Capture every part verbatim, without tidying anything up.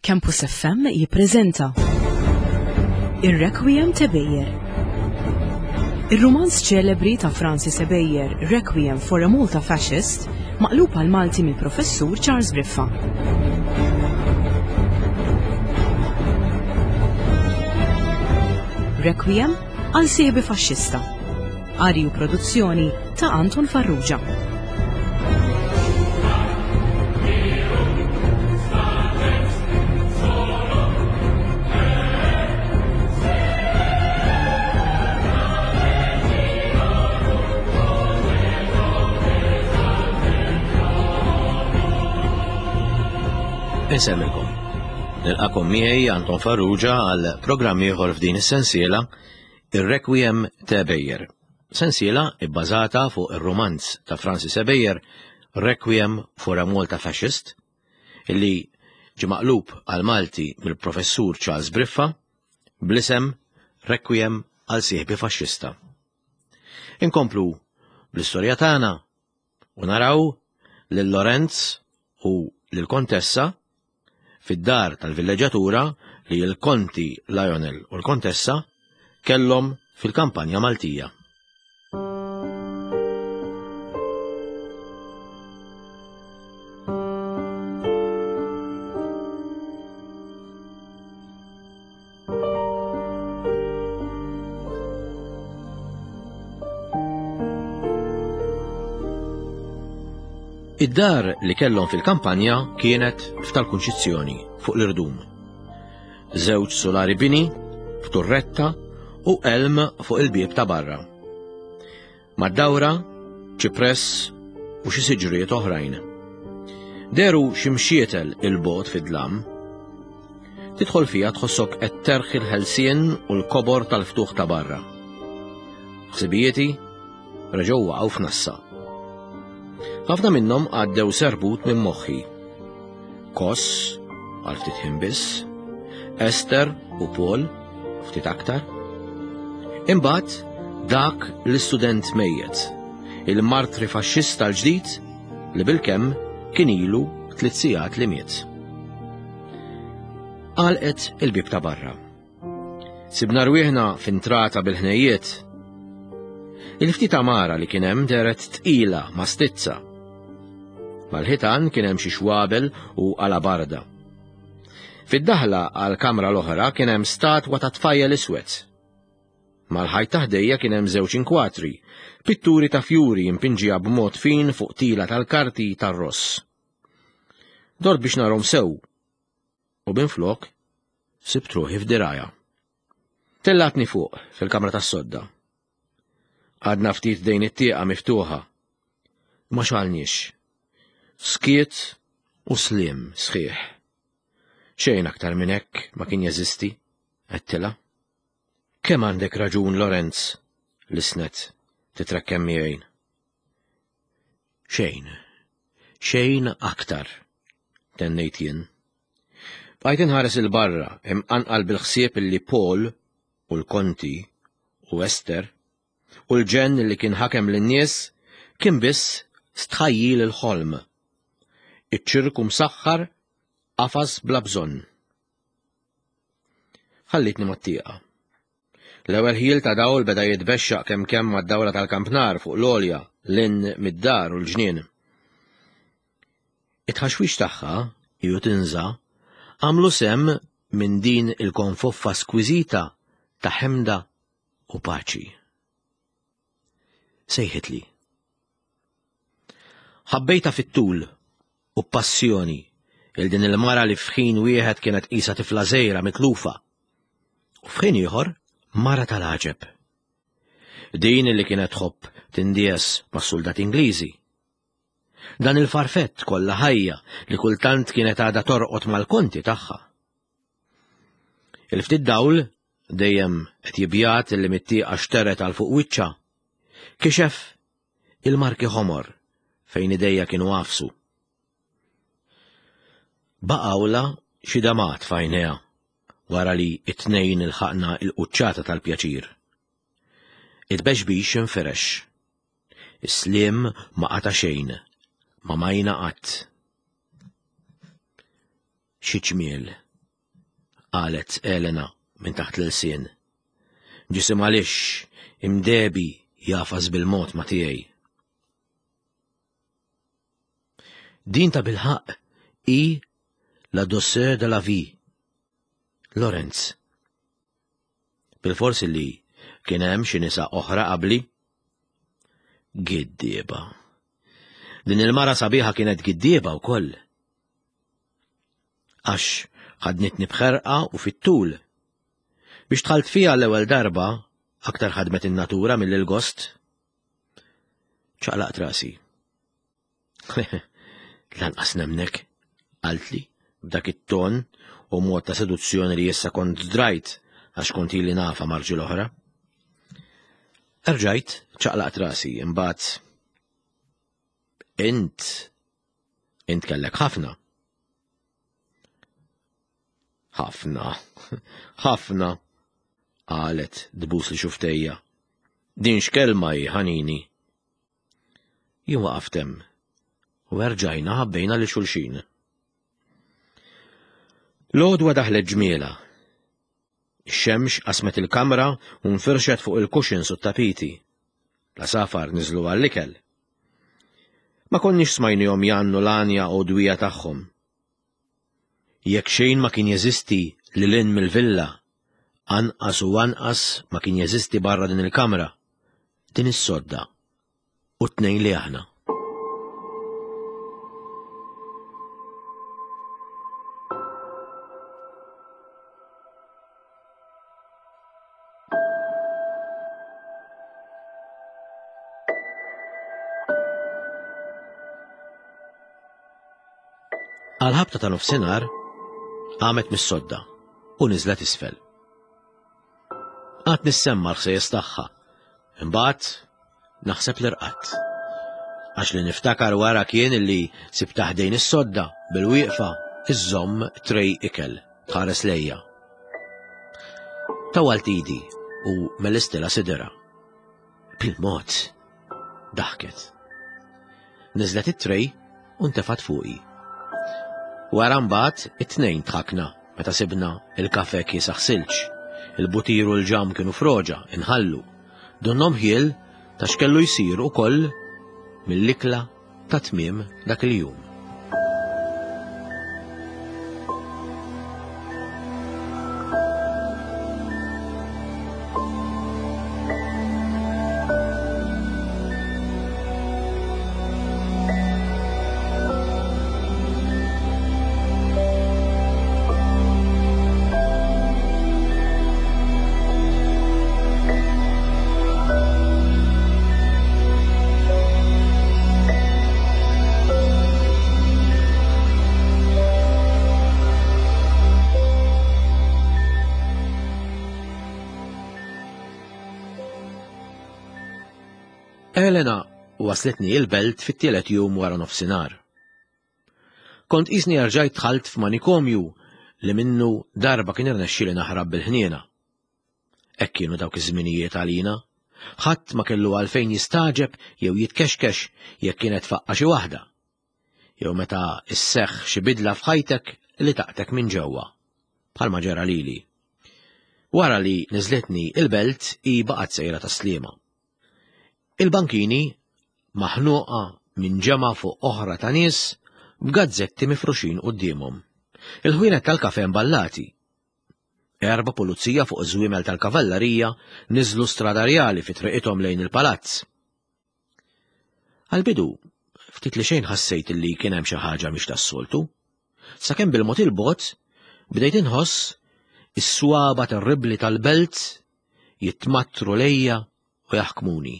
Campus F M jippreżenta Ir-Requiem ta' Bejjer. Ir-romanz ċelebri ta' Francis Bejjer, Requiem for a Malta Fascist, maqlub għal Malti mill-professur Charles Briffa. Requiem għal sieħbi faxxista. Arju produzzjoni ta' Anton Farrugia. Insemmilkom. Nilqakom miegħi Anton Farrugia għal programm ieħor f'din is-sensiela Ir-Requiem ta' Bejjer. Sensiela bbażata fuq ir-romanz ta' Francis Bejjer, Requiem for a Malta Fascist, illi ġie maqlub għal Malti mill-professur Charles Briffa bl-isem Requiem għal sieħbi faxxista. Inkomplu bl-istorja tagħna u naraw lil Lorenz u lil Kontessa fid-dar tal-villeġġatura li l-Konti Lionel u l-Kontessa kellhom fil-kampanja Maltija. Id-dar li kellhom fil-kampanja kienet f'tal-Kunċizzjoni fuq l-Irdum. Żewġ solari bini, f'turretta u elm fuq il-bieb ta' barra. Mad-dawra, ċipress u xi siġrijiet oħrajn. Deru ximxietel il-bot fid-dlam. Tidħol fiha tħossok qed terħi l-ħelsien u l-kobor tal-ftuħ ta' barra. Ħsibijieti reġgħu waqgħu f'nassa. Ħafna minnhom għaddew serbut minn moħħi. Koss, għal ftit ħin biss, Esther u Paul, ftit aktar. Imbagħad dak l-istudent mejjed, il-martri faxxista l-ġdid li bilkemm kien ilu tliet sigħat li miet. Għalqet il-bib ta' barra. Sibna rwieħna f'intrata bil-ħnejjiet. Il-ftit amara li kien hemm deret tqila ma' stizza. Mal-ħitan kien hemm xi xwabel u alabarda. Fid-daħla għal kamra l-oħra kien hemm statwa ta' tfajjel iswed. Mal-ħajt taħdejja kien hemm żewġ inkwatri, pitturi ta' fjuri impinġija b'mod fin fuq tila tal-karti tar-ross. Dort biex narhom sew, u binflok sibt ruħi f'diraja. Tellatni fuq fil-kamra tas-sodda. Għadna ftit dejn it-tieqa miftuħa. Ma xalniex. Skiet u slim sħiħ. Xejn aktar minn hekk ma kien jeżisti, għedtilha. Kemm għandek raġun, Lorenz, l-isnet titrakkemm miegħi. Xejn, xejn aktar, tennejt jien. Bqajt inħares il-barra imqanqal bil-ħsieb illi Paul u l-Konti u Esther u l-ġen li kien ħakem lin-nies kien biss stħajjil il-ħolm. Iċ-ċirku msaħħar qafas bla bżonn. Ħallitni mat-tieqa. L-ewwel ħiel ta' dawl beda jitbexxaq kemm-kemm mad-dawra tal-kampnar fuq l-għolja lin mid-dar u l-ġnien. It-ħaxwix tagħha ju tinża għamlu sem minn din il-konfoffa skwiżita ta' ħemda u paċi. Sejħitli. Ħabbejta fit-tul u passjoni il din il-mara li f'ħin wieħed kienet qisha tifla żgħira mitlufa. U f'ħin ieħor mara tal-għaġeb. Din li kienet tħobb tindies mas-suldat Ingliżi. Dan il-farfett kollha ħajja li kultant kienet għadha torqod mal-konti tagħha. Il-ftit dawl dejjem qed jibjat illi mit-tieqa xteret għal fuq wiċċa kixef il-marki ħomor fejn idejja kienu għafsu. Baqawla xi damat f'għajnejha wara li t-tnejn ilħaqna l-quċċata tal-pjaċir. It-beġbix inferex. Is-sliem ma qata xejn, ma majna qatt. Xi ġmiel qalet Elena minn taħt l-sien. Ġisim għalix imdebi jafas bil-mod ma tiegħi. Din ta' bil-ħaq i la dossier de la vie. Lorenz. Bil-forsi li kien hemm xi nisa oħra qabli? Giddieba. Din il-mara sabiħa kienet giddieba wkoll. Għax ħadnitni bħerqa u fit-tul. Biex tħalt fija l-ewwel darba aktar ħadmet in-natura mill-il-gost. ċaqlaqt rasi. Lanqas nemnek, qaltli, b'dak it-ton u mod ta' seduzzjoni li issa kont drajt għax kont ili nafa marġi l-oħra. Erġajt, ċaqlaqt rasi, imbagħad int int kellek ħafna. ħafna, ħafna, qalet dbus li xuftejja. Din x'kelma hi ħanini. Jien waqaftem u erġajna ħabbejna li xulxin. L-għodwa daħlet ġmiela. Ix-xemx qasmet il-kamra u nfirxet fuq il-cushions u t-tapiti. La safar niżlu għall-ikel. Ma konniex smajnihom jannu l-anja u dwija tagħhom. Jekk xejn ma kien jeżisti lil hinn mill-villa, anqas u anqas ma kien jeżisti barra din il-kamra, din is-sodda u t-tnejn li aħna. Għal-ħabta ta' nofsinhar qamet mis-sodda u niżlet isfel. Għad nissemma l-ħsejjes tagħha, imbagħad naħseb li rqatt. Għax li niftakar wara kien illi sibta ħdejn is-sodda bil-wieqfa iżżomm trej ikel tħares lejja. Tawalt idi u mel-istela sidera. Bil-mod daħket. Niżlet it-trej u ntefat fuqi. Wara mbagħad it-tnejn tħakna meta sibna il-kafè kiesaħ silġ, il-butir u l-ġam kienu froġa, inħallu. Donnom ħiel ta' x'kellu jsir ukoll mill-ikla ta' tmiem dak il-jum. Elena waslitni il-belt fit-tielet jum wara nofsinhar. Kont qisni rġajt dħalt f'manikomju li minnu darba kien irnexxieli naħrab bil-ħniena. Hekk kienu dawk iż-żminijiet għalina, ħadd ma kellu għalfejn jistaġeb jew jitkexkex jekk kienet faqqa xi waħda, jew meta isseħħ xi bidla f'ħajtek li taqtek minn ġewwa, bħalma ġara lili. Wara li niżletni il-belt hi baqgħet sejra taslima. Il-bankini maħnuqa minn ġema fuq oħra ta' nies b'gazzetti mifruxin qudiemhom. Il-ħwienet tal-kafè mballati. Erba' pulizija fuq iż-żwiemel tal-kavallerija niżlu stradarjali fi triqithom lejn il-palazz. Għal-bidu, ftit li xejn ħassejt illi kien hemm xi ħaġa mhix tas-soltu, sakemm bil-mod il-bogħod bdejt inħoss is-swaba terribbli tal-belt jittmattru lejja u jaħkmuni.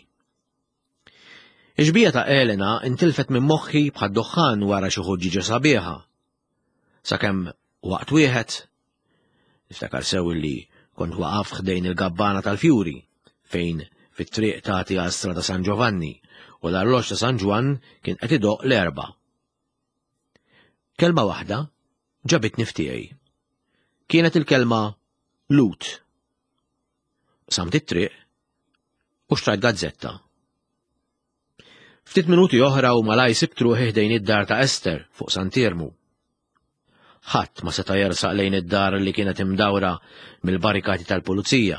Iġbija ta' Elena intilfet minn moħħi bħad-doħħan wara xi ħoġġiġa sabiħa. Sakemm waqt wieħed niftakar sew li kont waqaf ħdejn il-gabbana tal-Fjuri fejn fit-triq tagħti għas-Strada San Giovanni u l-arloġġ ta' San Ġwan kien qed idoq l-erba'. Kelma waħda ġabitni ftiegħi. Kienet il-kelma lut. Samt it-triq u xtrajt gazzetta. Ftit minuti oħra u malaj sibt ruħi ħdejn id-dar ta' Ester fuq San Termu. ħadd ma seta' jersaq lejn id-dar li kienet imdawra mill-barikati tal-pulizija.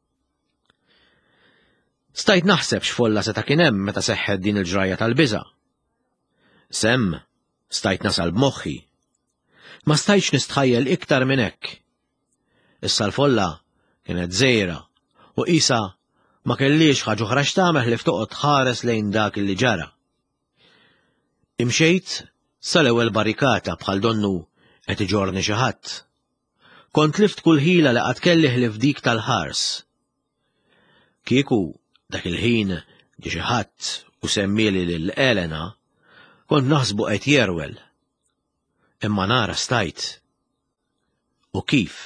Stajt naħseb x'folla seta' kien hemm meta seħħet din il-ġraja tal-biża'. Semm stajt nasal b'moħħi. Ma stajtx nistħajjel iktar minn hekk. Issa l-folla kienet żgħira u qisha ma kellix ħaġa oħra x'tagħmel li ftoqgħod tħares lejn dak li ġara. Imxejt sal-ewwel barikata bħal donnu qed iġorni xi ħadd. Kont lift kull ħila li qatt kelli ħlif dik tal-ħars. Kieku dak il-ħin ġie xi ħadd u semmieli lil Elena, kont naħsbu qed jerwel. Imma nara stajt. U kif?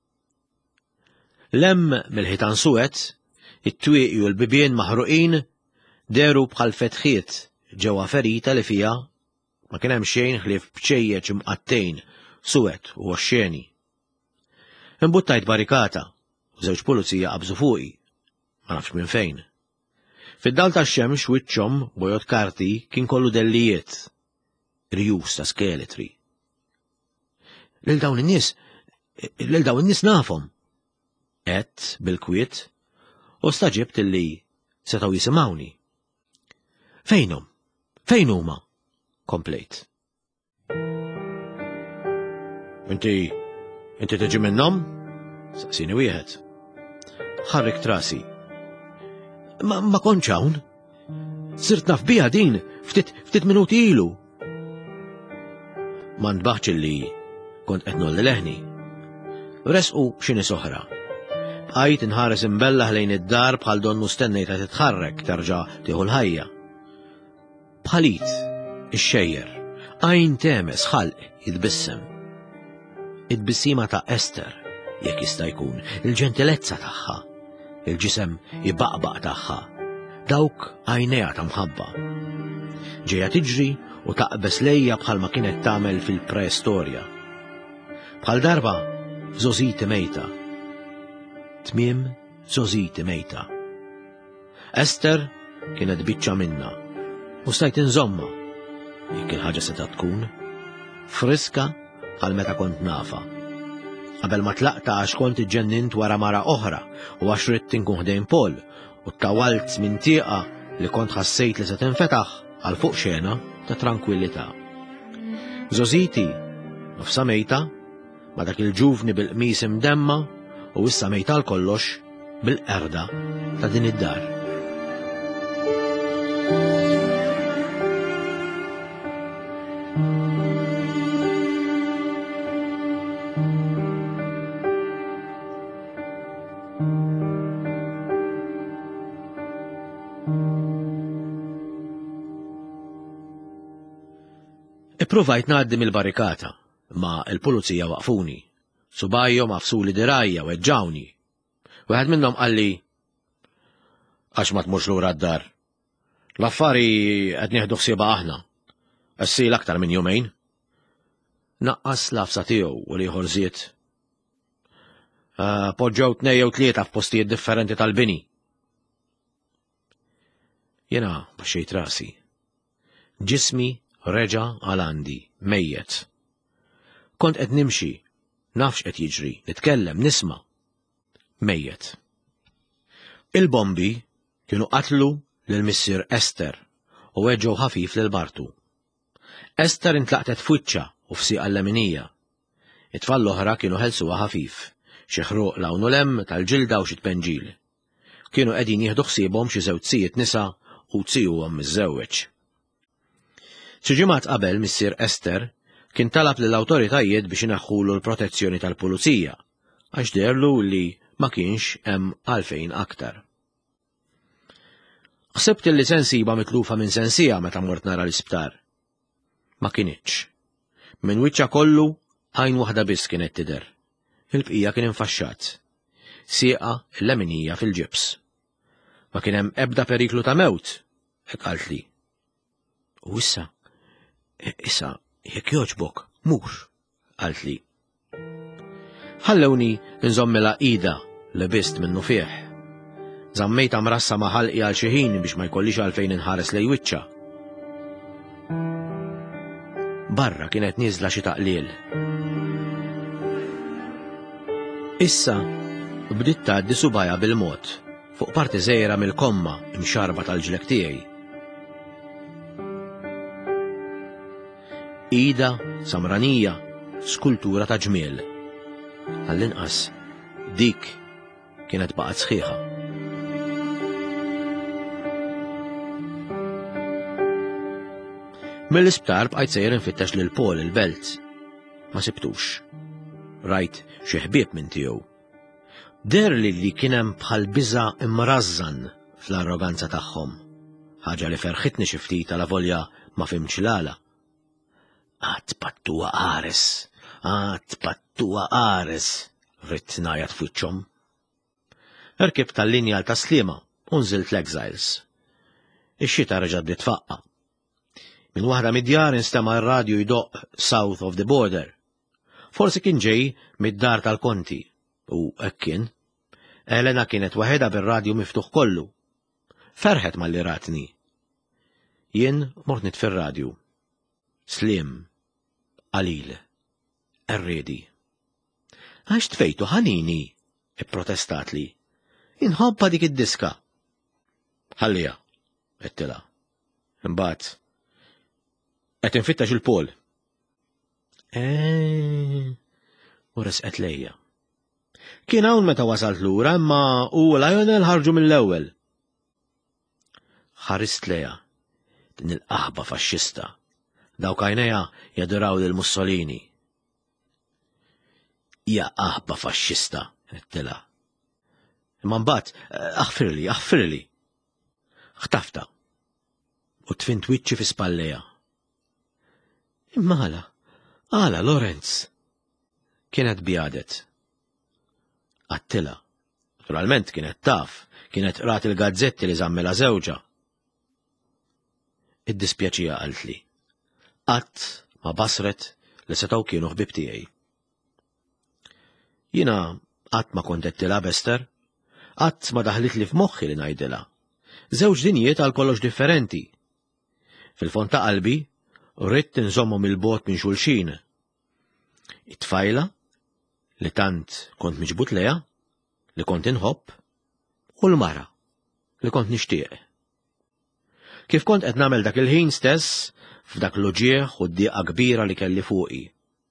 Lemm mill-ħitan suwed, it-twieqi u l-bibien maħruqin deru bħal fetħiet ġewwa ferita li fija ma kien hemm xejn ħlief bċejjeġ imqattejn suwed u għoxxeni. Imbuttajt barikata u żewġ pulizija qabżu fuqi, ma nafx minn fejn. Fid-dal tax-xemx wiċċhom bojot karti kien kollu dellijiet, rjus ta' skeletri. Lil dawn in-nies, lil dawn in-nies nafhom. Qed bil-kwiet u staġibt illi setgħu jisimgħuni. Fejnhom? Fejn huma? Komplejt. Inti, inti tiġi minnhom? Saqsini wieħed. Ħarrik trasi. Ma, ma kontx hawn. Sirt naf biha din ftit ftit minuti ilu. Ma ntbaħx illi kont qed nolli leħni. Resqu b'xi nies oħra. Bqajt inħares imbellaħ lejn id-dar bħal donnu stennejta titħarrek terġa' tieħu l-ħajja. Bħalit, ix-xejjer, għajn temes ħalq jitbissem. Id-bissima ta' Ester, jekk jista' jkun, il-ġentilezza tagħha, il-ġisem jibaqbaq tagħha, dawk għajnejha ta' mħabba. Ġejja tiġri u taqbes lejja bħalma kienet tagħmel fil-preistorja. Bħal darba żożiti mejta. Tmiem żożiti mejta. Ester kienet biċċa minna u stajt inżomma, jekk il-ħaġa seta' tkun, friska għal meta kont nafa. Qabel ma tlaqta għax kont iġġennint wara mara oħra u għax ridt inkun ħdejn Pol u ttawalt minn tieqa li kont ħassejt li se tinfetaħ għal fuq xena ta' tranquillità. Żożiti nofsa mejta ma dak il-ġuvni bil-qmis imdemma u issa mejta l-kollox bil-qerda ta' din id-dar. Ippruvajt ngħaddi mill-barikata, ma l-pulizija waqfuni. Subajjom għafsuli dirajja u eġġawni. Wieħed minnhom qalli għax ma tmurx lura d-dar. L-affari qed nieħdu ħsiebha aħna. Issil aktar minn jumejn. Naqqas l-afsa tiegħu u li ħorżiet. Poġġew tnej jew tlieta f'postijiet differenti tal-bini. Jiena baxxejt rasi. Ġismi reġa' għal-għandi, mejjet. Kont qed nimxi, nafx qed jiġri, nitkellem, nisma'. Mejjet. Il-bombi kienu qatlu lil missier Ester u weġġew ħafif lil Bartu. Ester intlaqtet f'wiċċa u f'sieqa l-leminija. It-tfal l-oħra kienu ħelsuha ħafif, xi ħruq lawnu lemm tal-ġilda u xi tpenġil. Kienu qegħdin jieħdu ħsiebhom xi żewġ tzijiet nisa u tziejuhom miż-żewweġ. Xi ġimgħat qabel missier Ester kien talab lill-awtoritajiet biex ineħħulu l-protezzjoni tal-pulizija għax derlu li ma kienx hemm għalfejn aktar. Ħsibt li sensiba mitlufa minn sensija meta mort nara l-isptar. Ma kienitx. Minn wiċċa kollu għajn waħda biss kienet tidher. Il-bqija kien infaxxat. Sieqa l-leminija fil-ġibs. Ma kien hemm ebda periklu ta' mewt, hekk qalt li. U issa, issa, jekk jogħġbok, mhux, qalt li. Ħallewni nżommilha ida li bist minnu fih. Żammejta mrassa ma' ħalqi għal xi ħin biex ma jkollix għalfejn inħares lej wiċċa. barra kienet nieżla xi taqliel. Issa bdiet tgħaddi subajja bil-mod fuq parti żgħira mill-komma imxarba tal-ġlek tiegħi. Ida samranija, skultura ta' ġmiel. Għall-inqas dik kienet baqgħet sħiħa. Mill-isptar bqajt sejjer infittex lil Paul il-belt. Ma sibtux. Rajt xi ħbieb minn tiegħu. Der li li kien hemm bħal biża' imrażżan fl-arroganza tagħhom. Ħaġa li ferħitni xi ftit la volja ma fimx l-għala. Għad pattuwa qares, għad pattuwa qares, rrid ngħajjad f'wiċċhom. Erkib tal-linja l-taslima u nżilt l-Exiles. Ix-xita reġa' bdiet tfaqqa. Min waħda mid-djar instema' r-radju jdoqq South of the Border. Forsi kien ġej mid-dar tal-Konti, u hekk kien. Elena kienet waħedha bir-radju miftuħ kollu. Ferħet malli ratni. Jien mort nitfi r-radju. Slim, qalil, erredi. Għax tfejtu ħanini, ipprotestat li. Inħobba dik id-diska. Ħallija, għettila. Imbagħad qed infittax il-Paul. Eeeh, u resqet lejja. Kien hawn meta wasalt lura, imma u Lionel ħarġu mill-ewwel. Ħarist lejha, din il-qaħba faxxista. Dawk għajnejha jaduraw lil Mussolini. Ja qaħba faxxista, għettila. Imma mbagħad aħfirli, aħfirli. Ħtafta. U tfint wiċċi fi spallejha. Imma għala, għala Lorenz. Kienet bjadet. Attila. Naturalment kienet taf, kienet qrat il-gazzetti li żammilha żewġa. Iddispjaċija qalt li. Qatt ma basret li setgħu kienu ħbieb tiegħi. Jiena qatt ma kont qedtilha Bester, qatt ma daħlit li f'moħħi li ngħidilha. Żewġ dinjiet għal kollox differenti. Fil-fond ta' qalbi rrid inżommhom il-bogħod minn xulxin. It-tfajla li tant kont miġbut leha, li kont inħobb, u l-mara li kont nixtieq. Kif kont qed nagħmel dak il-ħin stess f'dak l-uġieħ u d-dieqa kbira li kelli fuqi.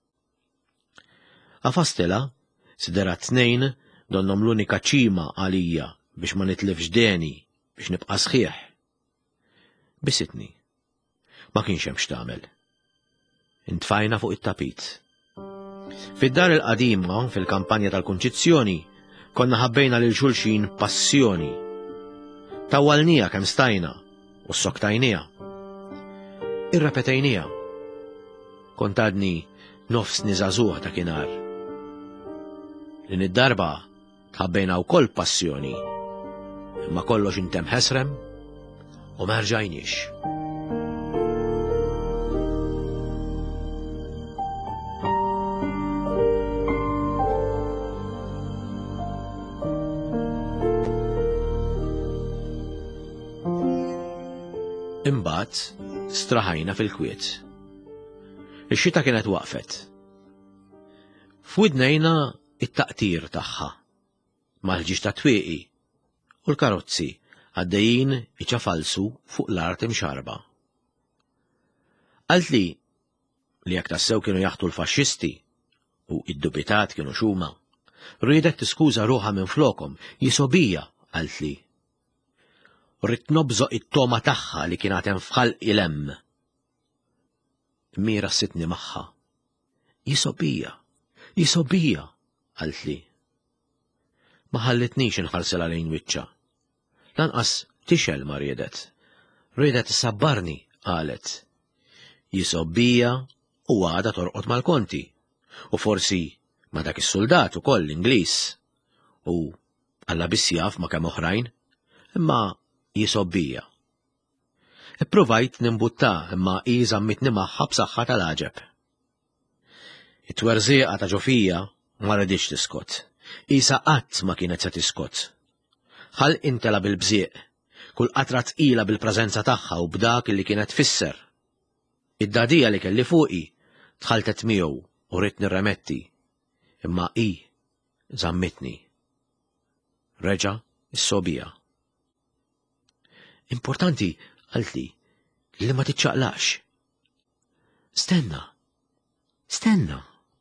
Għafastila, sidera tnejn donnom l-unika ċima għalija biex ma nitlifx deni, biex nibqa' sħiħ. Bisitni. Ma kienx hemm x'tagħmel. Intfajna fuq it-tapit. Fid-dar il-qadima, fil-kampanja tal-kunċizzjoni, konna ħabbejna lil xulxin passjoni. Tawwalnija kemm stajna u ssoktajnija. Irrepetejnija. Kont għadni nofs niżagħżugħ ta' kienar. Din id-darba tħabbejna wkoll passjoni, imma kollox intemm ħesrem u ma rġajniex. Imbagħad straħajna fil-kwiet. Ix-xita kienet waqfet. F'widnejna it-taqtir tagħha mal-ġiex ta' twieqi u l-karozzi għaddejjin iċafalsu fuq l-art imxarba. Qalt li li jekk tassew kienu jaħtu l-faxxisti u id-dubitat kienu xuma, riedet tiskuża ruħha minn flokhom, jisobija, qalt li. Rrid nobżoq it-toma tagħha li kien għatem fħalqi lemm. Mira sitni magħha. Jisobija, jisobija, qalt li. Ma ħallitnix inħarsela lejn wiċċa. Lanqas tixel ma riedet. Riedet sabbarni, qalet. Jisobija u għada torqod mal-konti. U forsi ma dak is-soldat ukoll Ingliż. U alla biss jaf ma kemm oħrajn, imma jisobbija. Ippruvajt nimbutta imma hi żammitni magħha b'saħħa tal-għaġeb. It-twerżieqa ta' ġofija ma rridx tiskot. Isa qatt ma kienet se tiskot. Ħall intela bil-bżieq, kull qatra tqila bil-preżenza tagħha u b'dak li kienet tfisser. Id-dadija li kelli fuqi Tħaltet miegħu u rid nirremetti, imma hi żammitni. Reġa' is-sobija. Importanti, għaltli, li ma tiċċaqlax. Stenna, stenna.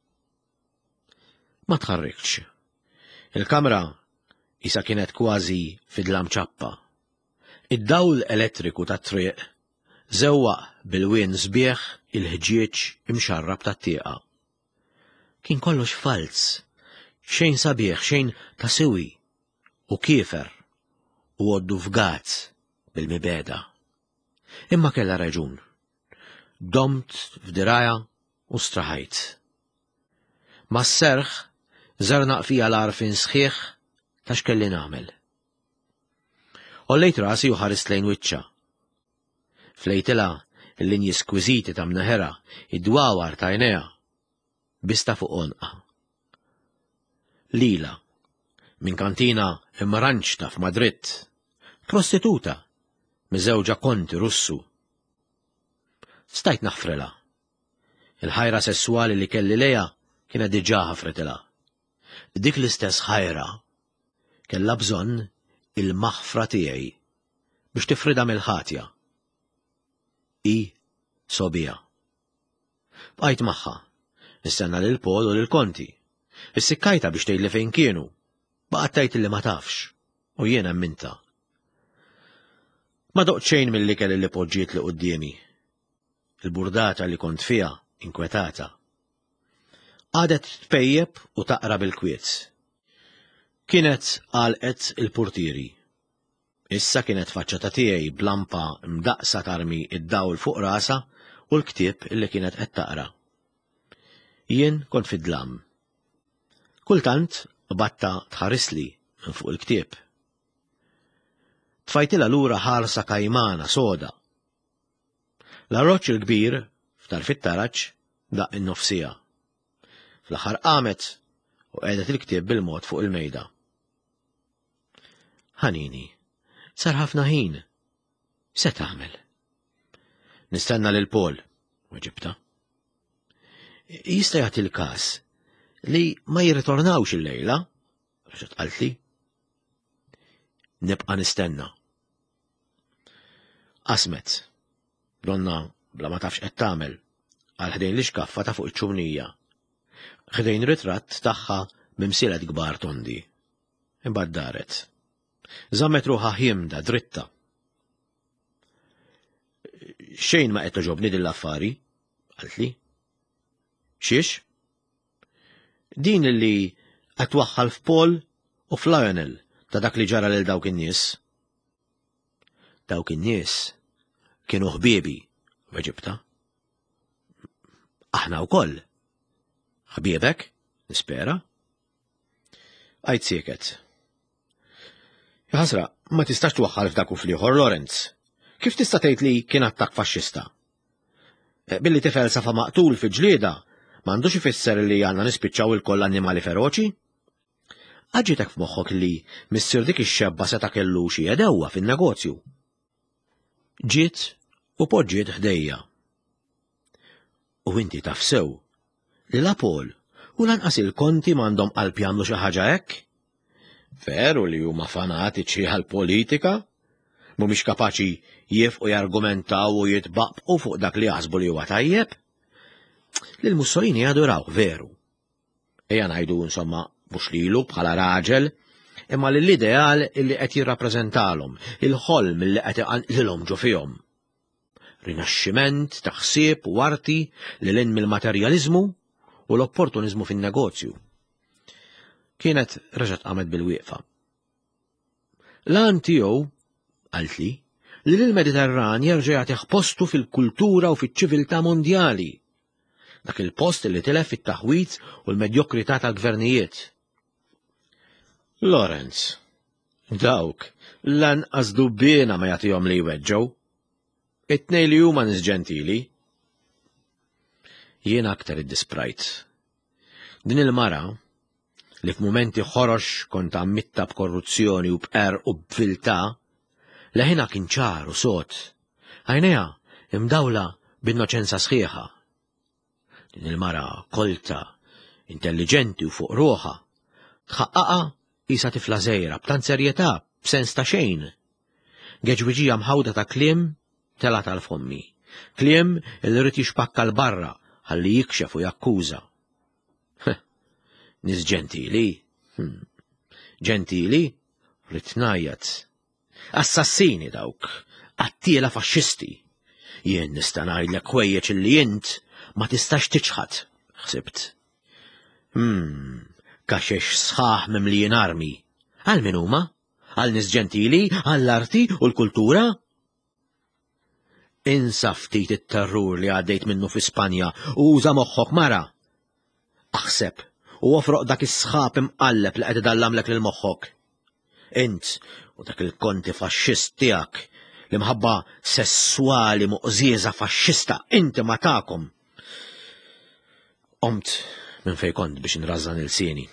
Ma tħarrikx. Il-kamra isa kienet kważi fidlam ċappa. Id-dawl elettriku tat-triq żewwaq bil-wien sbieħ il-ħġieġ imxarrab tat-tieqa. Kien kollox falz, xejn sabiħ, xejn ta' siwi, u kiefer, u għoddu f'gazz bil-mibeda. Imma kella raġun. Domt f'diraja u straħajt. Ma s-serħ żarnaq fija l-arfin sħiħ ta' x'kelli nagħmel. Ollejt rasi u ħarist lejn wiċċa. Flejtilha il-linji skwiżiti ta' mneħera id-dwawar ta' għajnejha bista fuq onqa. Lila, minn kantina imranċta f'Madrid, prostituta, miżewġa konti Russu. Stajt naħfrela. Il-ħajra sessuali li kelli leja kienet diġà ħafretilha. Dik l-istess ħajra kellha bżonn il-maħfra tiegħi biex tifrida mill-ħatja. I sobija. Bqajt magħha, nistenna lil Paul u lil Konti. Issikkajta biex tgħidli fejn kienu, baqgħet tgħid li ma tafx, u jiena mminta. Ma doqt xejn milli kelli li poġġiet li qudiemi. Il-burdata li kont fiha inkwetata. Għadet tpejjeb u taqra bil-kwiet. Kienet għalqet il-portieri. Issa kienet faċċata tiegħi blampa mdaqsa tarmi id-dawl fuq rasa u l-ktieb illi kienet qed taqra. Jien kont fid-dlam. Kultant batta tħarisli minn fuq il-ktieb. Tfajtilha lura ħarsa kajmana soda. L-arroċ il-kbir f'tar fit-taraġġ daq in-nofsija. Fl-aħħar qamet u qiegħdet il-ktieb bil-mod fuq il-mejda. Ħanini, sar ħafna ħin. Se tagħmel? Nistenna lil Paul, weġibta. Jista' jagħti l-każ li ma jirritornawx il-lejla, reġgħet qaltli. Nibqa' nistenna. Qasmet. Donna bla ma tafx qed tagħmel għal ħdejn l-ixkaffa ta' fuq iċ-ċumnija. Ħdejn ritratt tagħha b'imsielet kbar tondi. Imbagħad daret. Żammet ruħha ħiemda dritta. Xejn ma qed toġobni din l-affari, qaltli. Xiex? Din illi qed twaħħal f'Paul u f'Lionel ta' dak li ġara lil dawk in-nies. Dawk in-nies kienu ħbiebi, weġibta. Aħna wkoll. Ħbiebek, nispera. Għajt sieket. Ħasra, ma tistax twaħħal f'dak u fl-ieħor, Lorenz. Kif tista' tgħid li kien attakk faxxista? Billi tifel safa maqtul fi ġlieda, m'għandux ifisser li għandna nispiċċaw il-koll annimali feroċi? Aġġitek f'moħħok li missier dik ix-xebba seta' kellu xi edewwa fin-negozju. Ġiet u poġġiet ħdejja. U inti taf sew li la Paul u lanqas il-Konti m'għandhom qalb jagħmlu xi ħaġa hekk? Veru li huma fanatiċi għall-politika, mhumiex kapaċi jifqu jargumentaw u jitbaqbqu fuq dak li jaħsbu li huwa tajjeb? Lil Mussolini jaduraw, veru. Ejja ngħidu insomma mhux lilu bħala raġel, imma lill-ideal illi qed jirrappreżentalhom, il-ħolm illi qed iqanqilhom ġo fihom. Rinaxximent, taħsieb u arti li lin mill-materjaliżmu u l-opportuniżmu fin-negozju. Kienet reġgħet qamet bil-wieqfa. Lan tiegħu, qaltli, li l-Mediterran jerġa' jagħtih postu fil-kultura u fiċ-ċiviltà mondjali. Dak il-post li tilef fit-taħwit u l-medjokrità tal-gvernijiet. Lorenz, dawk lanqas dubbiena ma jagħtihom li jweġġgħu. It-tnejn li huma nies ġentili. Jien aktar iddisprajt. Din il-mara li f'mumenti ħorox kont ammitta b'korruzzjoni u b'qer u b'viltà, leħinha kien ċar u sod, għajnejha imdawla b'innoċenza sħiħa. din il-mara kolta, intelligenti u fuq ruħa, tħaqqaqa isa tifla żgħira b'tant serjetà, b'sens ta' xejn. Geġwiġija mħawda ta' kliem tela tal-fommi, kliem il rrid jixpakka l-barra ħalli jikxef u jakkuża. Nis ġentili, ġentili, rrid ngħajjed. Assassini dawk, qattiela faxxisti. Jien nista' ngħidlek ħwejjeġ illi int ma tistax tiċħad, ħsibt. Hmm, kaxex sħaħ mimlijin armi. Għal min huma? Għal nies ġentili, għall-arti u l-kultura? Insa ftit it-terrur li għaddejt minnu fi Spanja u uża moħħok mara. Aħseb u offroq dak is-sħab imqalleb li qed idallamlek lil moħħok. Int u dak il-konti faxxist tiegħek li mħabba sessuali muqżiża faxxista inti ma tagħkom. Qomt minn fejn kont biex nrażżan il-sieni.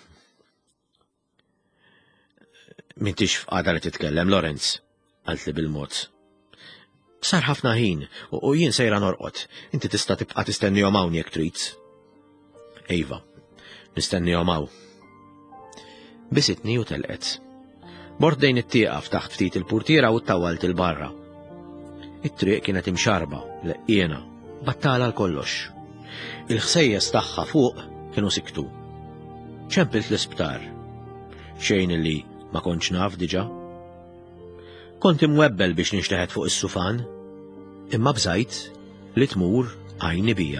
M'intix f'qagħda li titkellem, Lorenz, qalt li bil-mod. Sar ħafna ħin u jien sejra norqod, inti tista' tibqa' tistennihom hawn jekk trid. Iva, nistennihom hawn. Bisitni u telqet. Bort dejn it-tieqaf taħt ftit il-purtiera u ttawwalt il-barra. It-triq kienet imxarba, leqqiena, battala l-kollox. Il-ħsejjes tagħha fuq kienu siktu. ċempilt l-isptar. Xejn illi ma kontx naf diġà. Kont imwebbel biex nixteħed fuq is-sufan, imma bżajt li tmur għajni bija.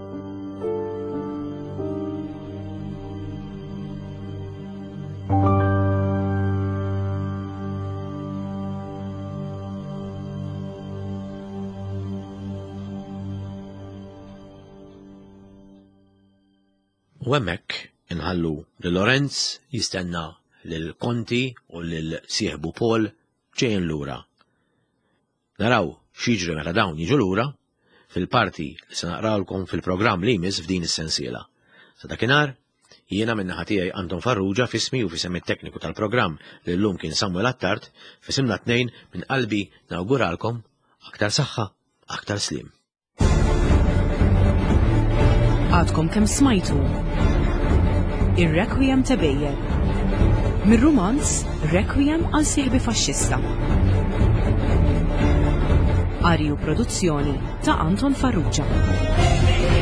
U hemmhekk inħallu li Lorenz jistenna lil Conti u lil sieħbu Paul ġejjin lura. Naraw x'jiġri meta dawn jiġu lura fil-parti li se naqrawlkom fil-programm li jmiss f'din is-sensiela. Sa dakinhar jiena min-naħa tiegħi Anton Farrugia f'ismi u f'isem it-tekniku tal-programm li llum kien Samuel Attard f'isimna tnejn minn qalbi nawguralkom aktar saħħa, aktar slim. Għadkom kemm smajtu Ir-Requiem ta' Bejjer. Mir-romanz Requiem għal sieħbi faxxista. Arju produzzjoni ta' Anton Farrugia.